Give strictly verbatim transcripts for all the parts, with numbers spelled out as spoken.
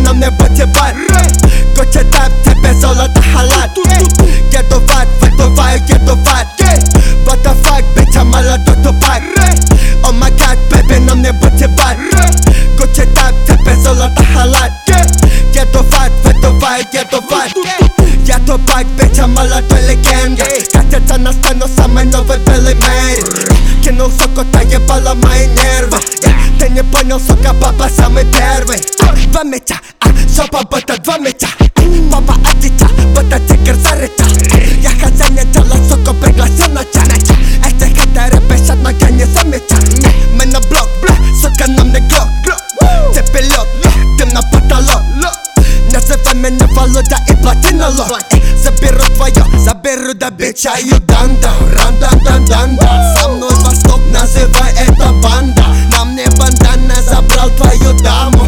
na mnie, bo cię bar. Gocie tam, ciebie solo ta halat. Jedowat, wydowaję jedowat. What the fuck, bitch, I'm all out of the back. Oh my god, baby, na mnie, bo cię bar. Gocie tam, ciebie solo ta halat. Jedowat, wydowaję jedowat. Ja to bak, bitch, I'm all out of legenda. Kaciaca na stano, same nowe były made. Kinął soko, ta jebala moje nerwy. Ty nie ponią soka, baba, same terwy. Dwa mycia, a sopa, bo to dwa mycia. Baba, a cicia, bo ta cykier zaryta. Ja chadzenie, czala, soko, pegla, sonacia. Este hete, repy, siadna, ja nie zamycia. My na blok, soka na mnie glock. Ty pilot, tym na patalot. Nazywaj mnie waluta i platynolog. Zabierу твоё, заберу до бича юданда. Рандан дан данда. Со мной Восток, называй это банда. На мне бандана, забрал твою даму.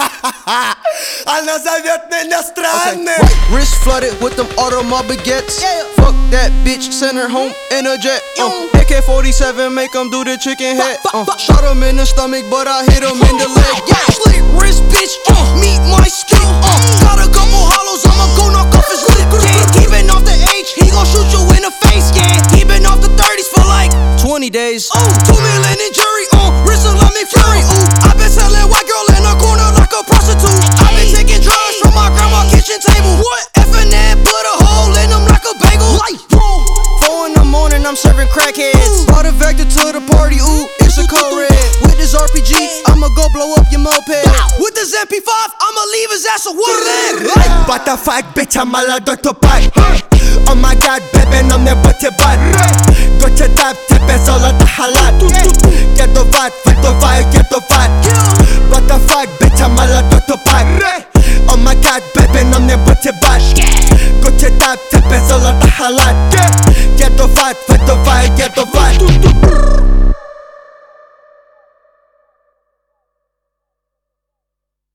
Она зовет меня странным. Okay. Wrist flooded with them automobile baguettes. Yeah. Fuck that bitch, send her home in a jet. uh. A K forty-seven, make them do the chicken head. uh. Shot him in the stomach, but I hit him in the leg. Yeah. Slick wrist, bitch, uh. meet my stick. uh. Got a couple hollows, I'ma go knock off his lip. Yeah. He been off the H, he gon' shoot you in the face. Yeah. He been off the thirties for like twenty days. Ooh, two million in jury. Uh. Wrist of like McFlurry. Ooh, I been selling white girl in the corner like a prostitute. I been taking drugs from my grandma's kitchen table. What? F and N put a hole in them like a bagel. Four in the morning, I'm serving crackheads. Brought a Vector to the party, ooh, it's a code red. With this R P G, I'ma go blow up your moped. With this M P five, I'ma leave his ass a water leg. What the fuck, bitch, I'm all out of the back. Oh my god, baby, na mnie, bo cię bar. Gocie tam, ciebie solo ta halat. Jedowat, wydowaję jedowat. What the fuck, bitch.